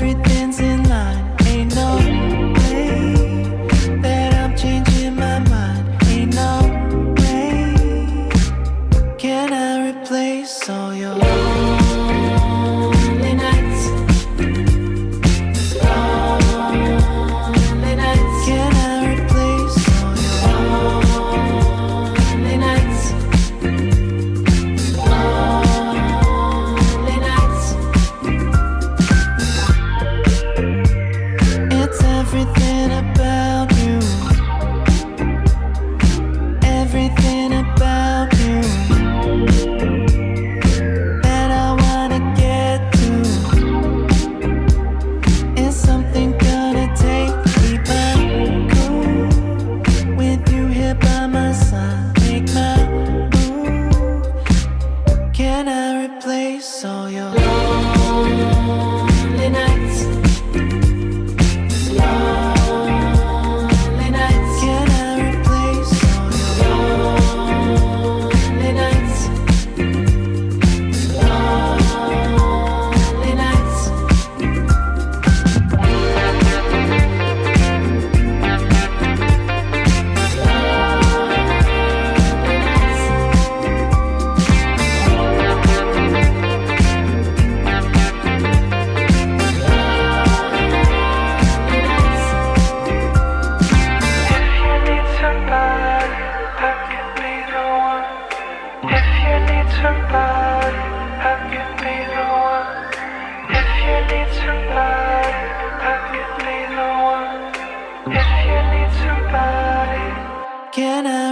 everything's in line. Ain't no way that I'm changing my mind. Ain't no way can I replace all your lonely nights. Lonely nights. Can I replace all your lonely nights? Lonely nights. It's everything about you. Everything about you that I wanna get to. Is something gonna take me back? Cool with you here by my side. Make my move. Can I replace all your lonely nights? Lonely nights. Can I replace all your lonely nights? Lonely nights. If you need somebody, I can be the one. If you need somebody, I can be the one. If you need somebody, I can be the one. Can I